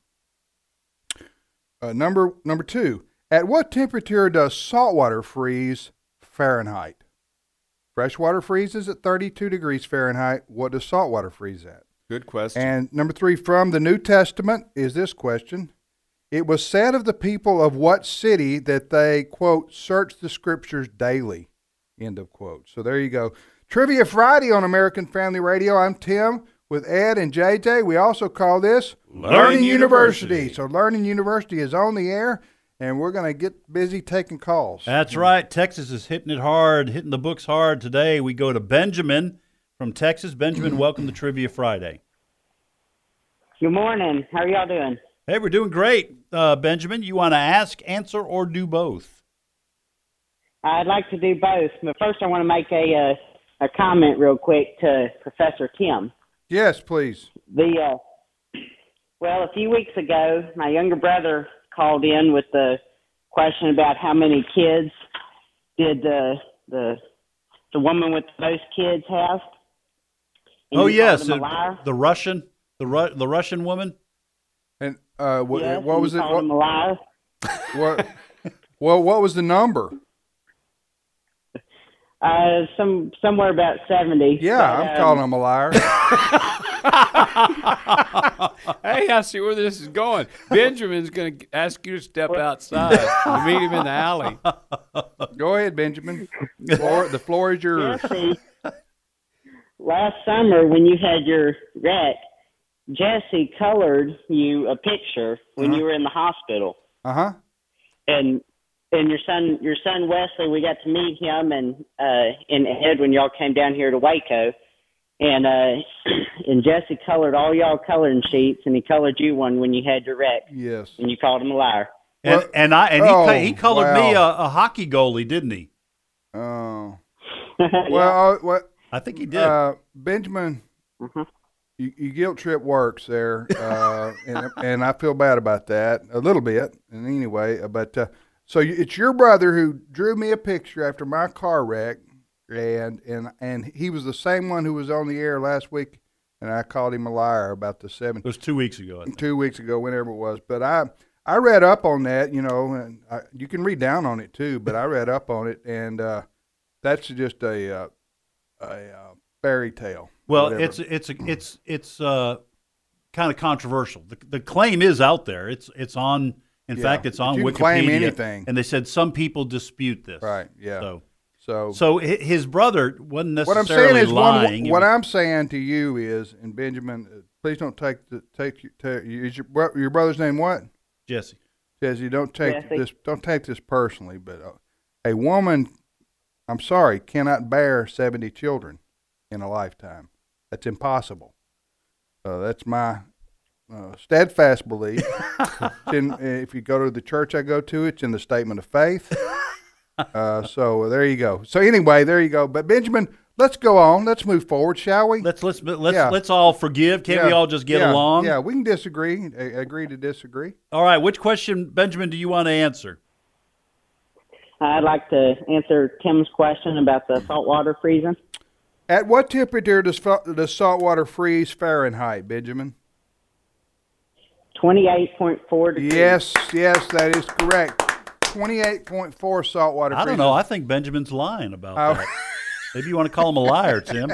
Uh, number number two, at what temperature does saltwater freeze Fahrenheit? Freshwater freezes at thirty-two degrees Fahrenheit. What does saltwater freeze at? Good question. And number three, from the New Testament is this question. It was said of the people of what city that they, quote, search the scriptures daily, end of quote. So there you go. Trivia Friday on American Family Radio. I'm Tim with Ed and J J. We also call this Learning Learning University. University. So Learning University is on the air, and we're going to get busy taking calls. That's right. Texas is hitting it hard, hitting the books hard today. We go to Benjamin from Texas. Benjamin, welcome to Trivia Friday. Good morning. How are y'all doing? Hey, we're doing great. Uh, Benjamin, you want to ask, answer, or do both? I'd like to do both, but first I want to make a uh, a comment real quick to Professor Tim. Yes, please. The uh, well, a few weeks ago, my younger brother called in with the question about how many kids did the the the woman with the most kids have. And Oh, he yes, called him a uh, liar. the Russian, the Ru- the Russian woman. And uh, what, Yes, what and was he it? called What, him a liar. what, well, what was the number? Uh, some somewhere about seventy. Yeah, But, I'm um, calling him a liar. Hey, I see where this is going. Benjamin's going to ask you to step outside and meet him in the alley. Go ahead, Benjamin. The floor, the floor is yours. Jesse, last summer when you had your wreck, Jesse colored you a picture when Uh-huh. you were in the hospital, Uh huh. and and your son your son Wesley, we got to meet him and uh, and Ed when y'all came down here to Waco, and uh, and Jesse colored all y'all coloring sheets, and he colored you one when you had your wreck, Yes. and you called him a liar. And, Well- and I and he, Oh, co- he colored me a, wow. a hockey goalie, didn't he? Oh. Yeah. Well, uh, what? I think he did. Uh, Benjamin, Mhm. you, you guilt trip works there, uh, and and I feel bad about that a little bit. And anyway, uh, but uh, so you, it's your brother who drew me a picture after my car wreck, and and and he was the same one who was on the air last week, and I called him a liar about the seven. It was two weeks ago. I think. Two weeks ago, whenever it was. But I I read up on that, you know, and I, you can read down on it too. But I read up on it, and uh, that's just a uh, a uh, fairy tale. Well, whatever. it's it's it's it's uh, kind of controversial. The, the claim is out there. It's it's on In Yeah. fact, it's But on you Wikipedia. can claim anything. And they said some people dispute this. Right. Yeah. So, so, so hi- his brother wasn't what I'm necessarily saying is, lying. one, It what was- I'm saying to you is, and Benjamin, uh, please don't take the take. take is your bro- your brother's name what? Jesse. Jesse, don't take Jesse. this. Don't take this personally, but uh, a woman, I'm sorry, cannot bear seventy children in a lifetime. That's impossible. Uh, that's my uh, steadfast belief. It's in, if you go to the church I go to, it's in the Statement of Faith. Uh, so there you go. So anyway, there you go. But Benjamin, let's go on. Let's move forward, shall we? Let's let's let's Yeah. let's all forgive. Can't we Yeah. all just get Yeah. along? Yeah, we can disagree. A- agree to disagree. All right. Which question, Benjamin, do you want to answer? I'd like to answer Tim's question about the saltwater freezing. At what temperature does fa- does salt water freeze Fahrenheit, Benjamin? twenty-eight point four degrees. Yes, yes, that is correct. twenty-eight point four saltwater I freezes. don't know. I think Benjamin's lying about Oh. that. Maybe you want to call him a liar, Tim.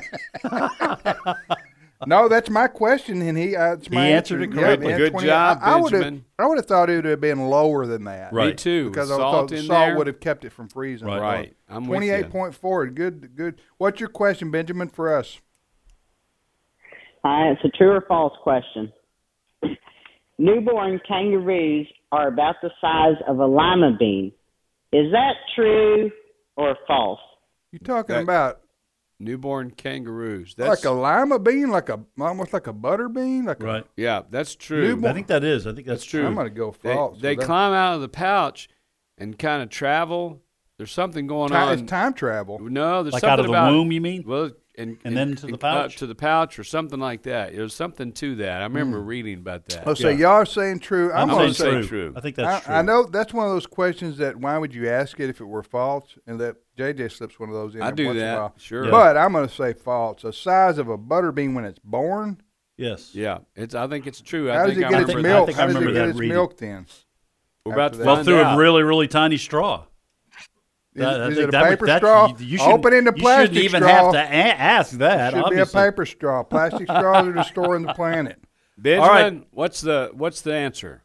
No, that's my question, and he uh, it's my He answered answer. it correctly. Yeah, Good twenty job, I, I would have. Benjamin. I would have thought it would have been lower than that. Right. Me too. Because I Salt thought the in salt there. would have kept it from freezing. Right. Right. I'm with you. Twenty-eight point four. Good. Good. What's your question, Benjamin, for us? Uh, it's a true or false question. Newborn kangaroos are about the size of a lima bean. Is that true or false? You talking That- about Newborn kangaroos. That's like a lima bean, like a almost like a butter bean, like Right. yeah, that's true. Newborn- I think that is. I think that's, That's true. A, I'm gonna go They, false. they So that- climb out of the pouch and kind of travel. There's something going Time, on. it's time travel. No, there's Like something out of the about womb, you mean? Well, and And then to the up pouch? to the pouch, or something like that. There's something to that. I remember Hmm. reading about that. Oh, so y'all are saying true. I'm, I'm gonna saying say true. true. I think that's I, true. I know that's one of those questions that why would you ask it if it were false? And that J J slips one of those in. I every do once in a that, while. sure. Yeah. But I'm going to say false. The size of a butter bean when it's born. Yes. Yeah, it's. I think it's true. How I does think it I get its remember I milk? think How I does it remember get that its reading. milk then? We're about after to that? Well, find through out. a really, really tiny straw. Is, That- I is think it a that would- paper that's- straw? you- you shouldn't- Open into you plastic shouldn't even straw. have to a- ask that. It should obviously. be a paper straw. Plastic straws are destroying the planet. Benjamin, All right. what's the what's the answer?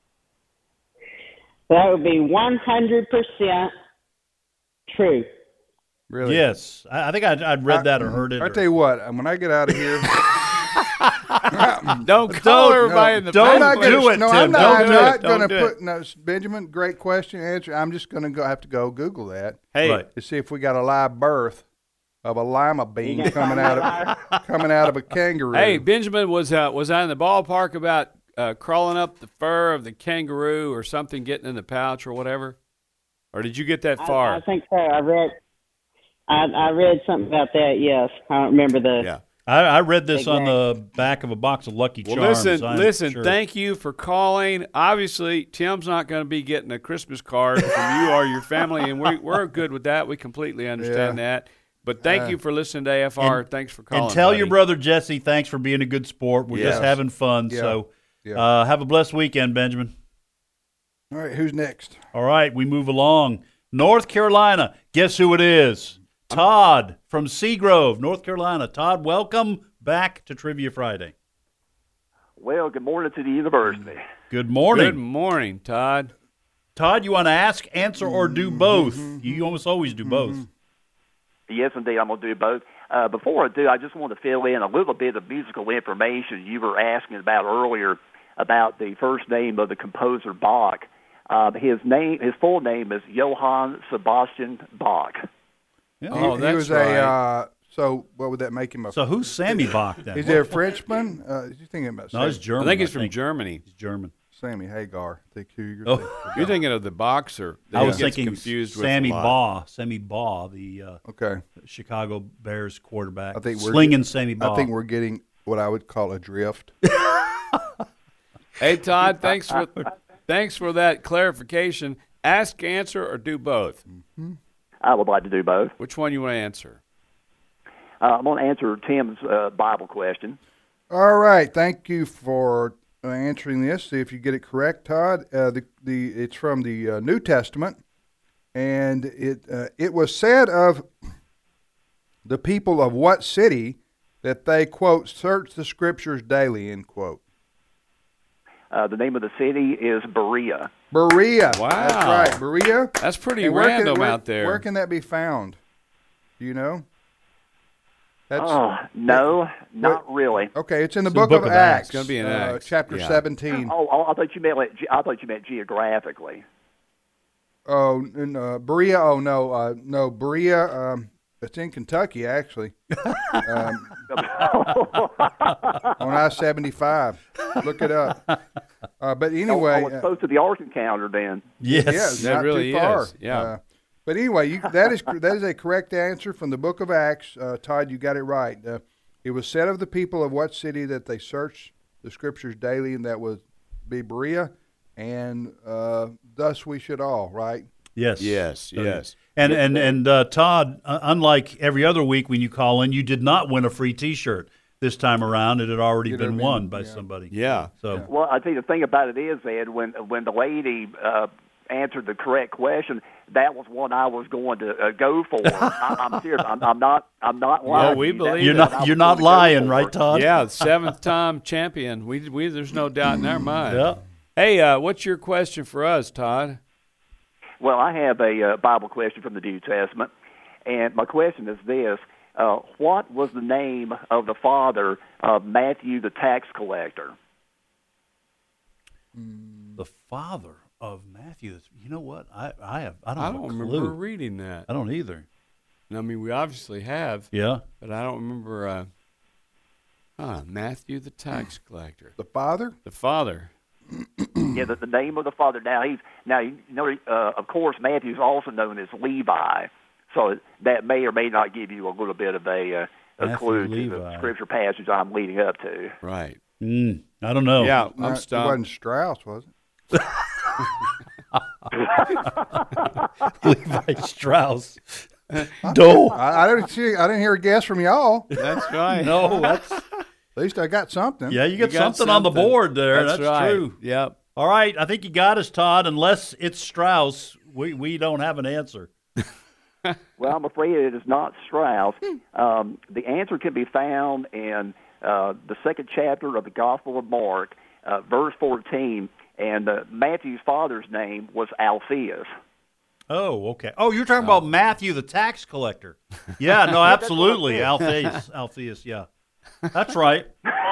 That would be one hundred percent true. Really? Yes. I, I think I'd, I'd read that or heard it. I or- tell you what, when I get out of here, Don't call everybody no, in the don't I'm not family. gonna, do it, no, Tim. I'm not, Don't I'm do not it. going to Don't do put no. Benjamin, great question, answer. I'm just going to go have to go Google that Hey, Right. to see if we got a live birth of a lima bean coming out of coming out of a kangaroo. hey, Benjamin, was uh, was I in the ballpark about uh, crawling up the fur of the kangaroo or something, getting in the pouch or whatever? Or did you get that I, far? I think so. I read. I, I read something about that. Yes, I don't remember the. yeah. I, I read this on the back of a box of Lucky Well, Charms. listen, I'm listen. sure. Thank you for calling. Obviously, Tim's not going to be getting a Christmas card from you or your family, and we, we're good with that. We completely understand Yeah. that. But thank Uh, you for listening to A F R. and- Thanks for calling. And tell buddy. your brother Jesse thanks for being a good sport. We're Yes. just having fun. Yeah. So Yeah. uh, have a blessed weekend, Benjamin. All right, who's next? All right, we move along. North Carolina. Guess who it is? Todd from Seagrove, North Carolina. Todd, welcome back to Trivia Friday. Well, good morning to the university. Good morning. Good morning, Todd. Todd, you want to ask, answer, or do both? You almost always do both. Yes, indeed, I'm going to do both. Uh, before I do, I just want to fill in a little bit of musical information you were asking about earlier about the first name of the composer Bach. Uh, his name, his full name is Johann Sebastian Bach. Yeah. He- Oh, he, that's was right. a. Uh, so what would that make him? A, So who's Sammy Bach then? is he a Frenchman? Uh, you thinking about? No, he's Sammy, German. I think he's from Germany. He's German. Sammy Hagar. I think who you're Oh. thinking. You're thinking of the boxer. That I he was gets thinking confused Sammy with a lot. Baugh. Sammy Baugh, the uh, Okay. Chicago Bears quarterback. I think we're slinging Sammy Baugh. I think we're getting what I would call a drift. Hey, Todd, thanks for thanks for that clarification. Ask, answer, or do both. I would like to do both. Which one you want to answer? Uh, I'm going to answer Tim's uh, Bible question. All right. Thank you for uh, answering this. See if you get it correct, Todd. Uh, the the it's from the uh, New Testament, and it uh, it was said of the people of what city that they quote search the scriptures daily, end quote. Uh, the name of the city is Berea. Berea. Wow. That's right, Berea. That's pretty And where can- random where- out there. Where can that be found? Do you know? That's, oh, no, not really. Okay, it's in the, book, of, Acts. It's gonna be in uh, Acts. chapter Yeah. seventeen. Oh, oh, I thought you meant like, ge- I thought you meant geographically. Oh, in, uh, Berea. Oh no, uh, no, Berea. Um, it's in Kentucky, actually. um, on I seventy-five. Look it up. Uh, but anyway, oh, oh, it's close to the Ark Encounter then. yeah, it's That not really too far. is, yeah. Uh, but anyway, you, that is that is a correct answer from the book of Acts. Uh, Todd, you got it right. Uh, it was said of the people of what city that they searched the scriptures daily, and that would be Berea, and uh, thus we should all, right? Yes. Yes, So- yes. And and and uh, Todd, uh, unlike every other week when you call in, you did not win a free T-shirt this time around. It had already It been had been- won by yeah. somebody. Yeah. So Well, I think the thing about it is, Ed, when when the lady uh, answered the correct question, that was one I was going to uh, go for. I, I'm serious. I'm, I'm not. I'm not lying. Yeah, we to you. That's believe you're what I not was you're going not to go lying, for. right, Todd? Yeah, the seventh time champion. We we there's no doubt in our mind. Yeah. Hey, uh, what's your question for us, Todd? Well, I have a uh, Bible question from the New Testament, and my question is this: uh, what was the name of the father of Matthew the tax collector? The father of Matthew. You know what? I I have I don't, I have don't a remember clue. reading that. I don't either. I mean, we obviously have. Yeah. But I don't remember. Uh, ah, Matthew the tax collector. The father. The father. Yeah, the, the name of the father. Now he's now you know. Uh, of course, Matthew's also known as Levi, so that may or may not give you a little bit of a, uh, a Matthew clue to Levi. the scripture passage I'm leading up to. Right. Mm, I don't know. Yeah, No, I'm it stumped. wasn't Strauss, was it? Levi Strauss. No. I, I didn't see. I didn't hear a guess from y'all. That's right. No, that's At least I got something. yeah. You get You got something, on the something. board there. That's That's, right. true. Yep. All right, I think you got us, Todd. Unless it's Strauss, we we don't have an answer. Well, I'm afraid it is not Strauss. Um, the answer can be found in uh, the second chapter of the Gospel of Mark, uh, verse fourteen, and uh, Matthew's father's name was Alphaeus. Oh, okay. Oh, you're talking about Matthew, the tax collector. Yeah, no, absolutely. Alphaeus, Alphaeus, yeah. That's right.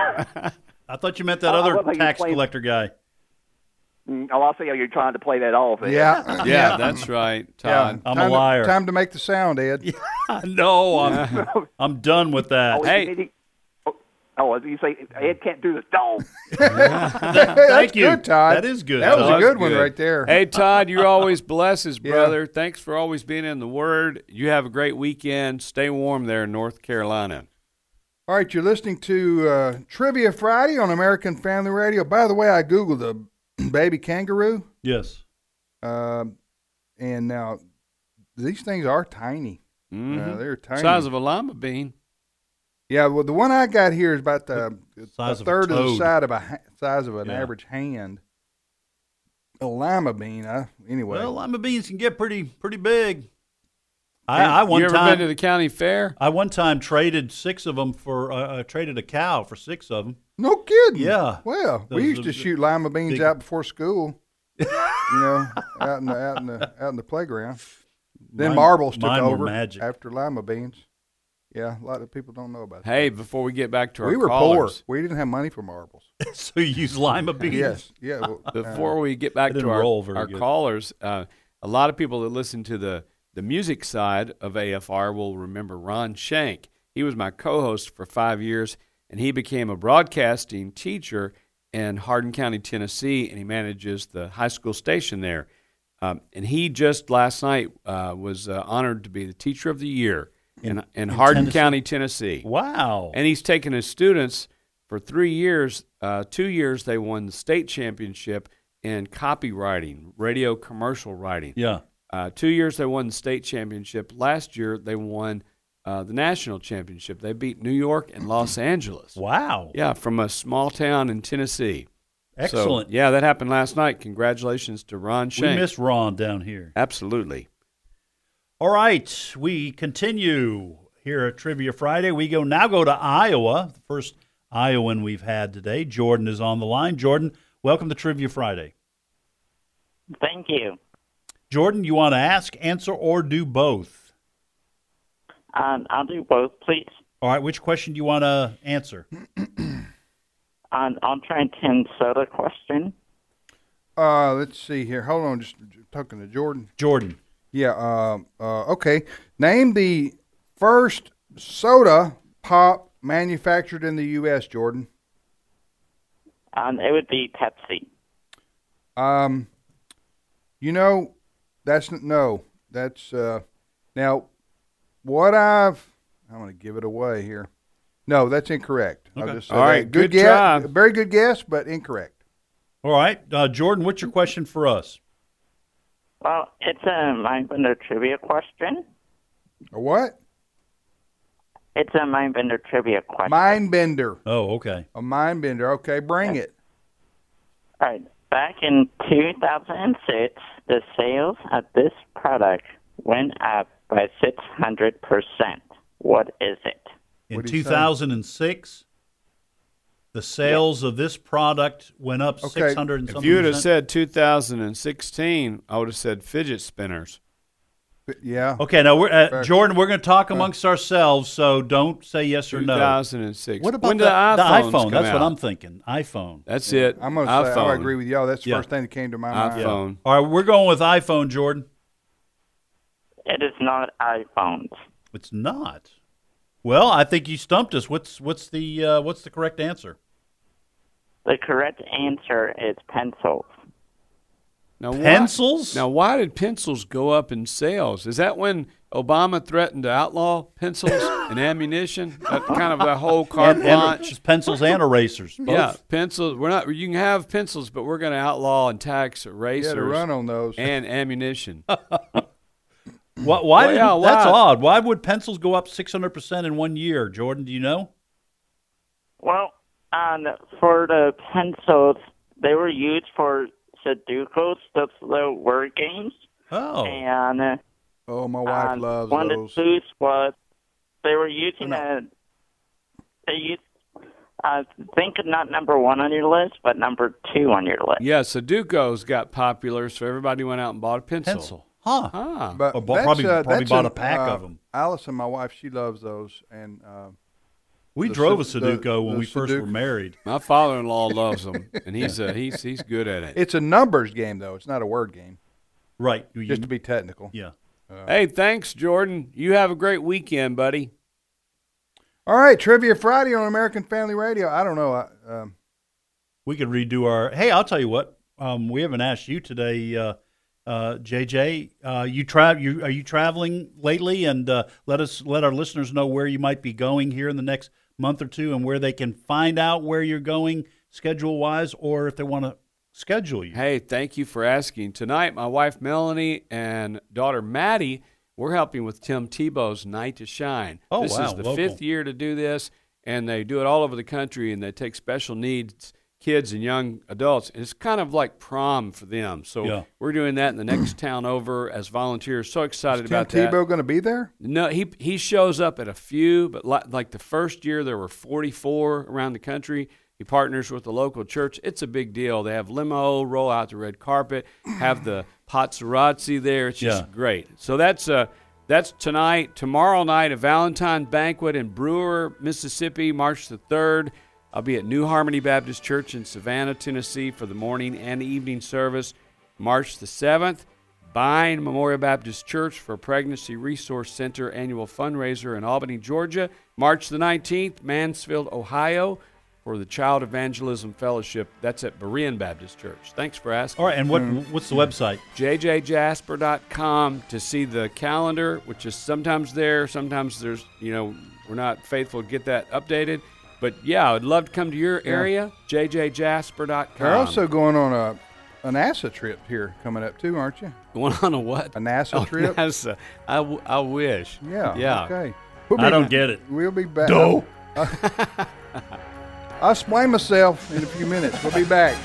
I thought you meant that Oh, I other wasn't tax playing- collector guy. Mm, Oh, I see how you're trying to play that off. Ed. Yeah. Yeah, that's right, Todd. I'm time a liar. To, time to make the sound, Ed. No, I'm I'm done with that. Oh, Hey. did he- oh, oh, you say Ed can't do this? Don't. Thank That's you. good, Todd. That is good. That was Todd. a good one right there. Hey, Todd, you're always blessed, Yeah. brother. Thanks for always being in the Word. You have a great weekend. Stay warm there in North Carolina. All right, you're listening to uh, Trivia Friday on American Family Radio. By the way, I Googled the baby kangaroo, Yes. um, and now these things are tiny. Mhm. Uh, they're tiny. Size of a lima bean. Yeah, well, the one I got here is about the Size a of a third of, the toad. size of a ha- size of an Yeah. average hand. A lima bean, uh, anyway. Well, lima beans can get pretty pretty big. I, Hey, I one you ever time been to the county fair? I one time traded six of them for uh, uh, traded a cow for six of them. No kidding. Yeah. Well, we Those used are to the shoot lima beans big- out before school. you know, out in the out in the out in the playground. Then Mine- marbles took mine were over magic. after lima beans. Yeah, a lot of people don't know about that. Hey, before we get back to our we were callers, poor. We didn't have money for marbles. So you use lima beans? Yes. Yeah. Well, before uh, we get back It didn't to our, roll very our good. callers, uh, a lot of people that listen to the, the music side of A F R will remember Ron Shank. He was my co-host for five years, and he became a broadcasting teacher in Hardin County, Tennessee, and he manages the high school station there. Um, and he just last night uh, was uh, honored to be the Teacher of the Year in, in, in Hardin Tennessee? County, Tennessee. Wow. And he's taken his students for three years. Uh, two years they won the state championship in copywriting, radio commercial writing. Yeah. Uh, two years they won the state championship. Last year they won uh, the national championship. They beat New York and Los Angeles. Wow. Yeah, from a small town in Tennessee. Excellent. So, yeah, that happened last night. Congratulations to Ron Shank. We miss Ron down here. Absolutely. All right, we continue here at Trivia Friday. We go now go to Iowa. The first Iowan we've had today. Jordan is on the line. Jordan, Welcome to Trivia Friday. Thank you. Jordan, you want to ask, answer, or do both? Um, I'll do both, please. All right, which question do you want to answer? Um, I'll try Tim's soda question. Uh, let's see here. Hold on, just talking to Jordan. Jordan. Yeah. Um. Uh, okay. Name the first soda pop manufactured in the U S, Jordan. Um, it would be Pepsi. Um. You know, that's no. That's uh. Now, what I've I'm going to give it away here. No, that's incorrect. Okay. I'll just say All right, that. Good, good guess. try. Very good guess, but incorrect. All right. Uh, Jordan, what's your question for us? Well, it's a mind bender trivia question. A what? It's a mind bender trivia question. Mind bender. Oh, okay. A mind bender. Okay, bring it. All right. Back in two thousand six, the sales of this product went up by six hundred percent. What is it? In two thousand six, the sales of this product went up six hundred and If something you would have percent. said two thousand sixteen, I would have said fidget spinners. Yeah. Okay, now we're uh, Fair. Jordan. We're going to talk amongst ourselves, so don't say yes or no. two thousand six. What about When the, did the iPhones iPhone? come That's what out? I'm thinking. iPhone. That's it. I'm going to say I iPhone. agree with y'all. That's the Yeah. first thing that came to my mind. iPhone. All right, we're going with iPhone, Jordan. It is not iPhones. It's not. Well, I think you stumped us. What's what's the uh, what's the correct answer? The correct answer is pencils. Now, Pencils? Why, now, why did pencils go up in sales? Is that when Obama threatened to outlaw pencils and ammunition? That kind of the whole carte And- and blanche. just pencils and erasers. Both. Yeah, pencils. We're not. You can have pencils, but we're going to outlaw and tax erasers. Yeah, to run on those. and ammunition. Why? Why Well, did, yeah, That's why? odd. Why would pencils go up six hundred percent in one year, Jordan? Do you know? Well, um, for the pencils, they were used for Sudokus, the slow word games. Oh. And uh, Oh, my wife um, loves one those. of the booths was they were using a they used uh, think not number one on your list, but number two on your list. Yeah, Sudoku's got popular, so everybody went out and bought a pencil. Pencil. Huh. Huh. But Or bu- that's, probably- uh, probably that's bought an- a pack uh, of 'em. Allison, my wife, she loves those, and uh, We the drove a Sud- the- Sudoku when the we first Sudoku- were married. My father-in-law loves them, and he's uh, he's he's good at it. It's a numbers game, though. It's not a word game. Right. You- Just to be technical. Yeah. Uh, Hey, thanks, Jordan. You have a great weekend, buddy. All right, Trivia Friday on American Family Radio. I don't know. I, um, We could redo our. Hey, I'll tell you what. Um, we haven't asked you today, uh, uh, J J. Uh, you tra- you Are you traveling lately? And uh, let us let our listeners know where you might be going here in the next month or two, and where they can find out where you're going schedule wise, or if they want to schedule you. Hey, thank you for asking. Tonight, my wife Melanie and daughter Maddie, we're helping with Tim Tebow's Night to Shine. Oh, this wow, is the local. fifth year to do this, and they do it all over the country, and they take special needs kids and young adults. And it's kind of like prom for them. So Yeah. we're doing that in the next town over as volunteers. So excited is Tim about that. Tebow going to be there? No, he he shows up at a few, but like, like the first year there were forty-four around the country. He partners with the local church. It's a big deal. They have limo, roll out the red carpet, have the paparazzi there. It's just Yeah. great. So that's uh that's tonight. Tomorrow night, a Valentine banquet in Brewer, Mississippi, March the third. I'll be at New Harmony Baptist Church in Savannah, Tennessee for the morning and evening service. March the seventh, Vine Memorial Baptist Church for Pregnancy Resource Center annual fundraiser in Albany, Georgia. March the nineteenth, Mansfield, Ohio for the Child Evangelism Fellowship. That's at Berean Baptist Church. Thanks for asking. All right, and what what's the website? j j jasper dot com to see the calendar, which is sometimes there, sometimes there's, you know, we're not faithful to get that updated. But yeah, I'd love to come to your area, j j jasper dot com. They're also going on a a NASA trip here coming up too, aren't you? Going on a what? A NASA Oh, trip. NASA. I, w- I wish. Yeah. Yeah. Okay. I don't get it. We'll be back. No. I'll explain myself in a few minutes. We'll be back.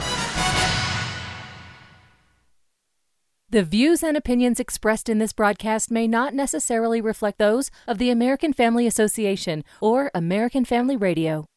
The views and opinions expressed in this broadcast may not necessarily reflect those of the American Family Association or American Family Radio.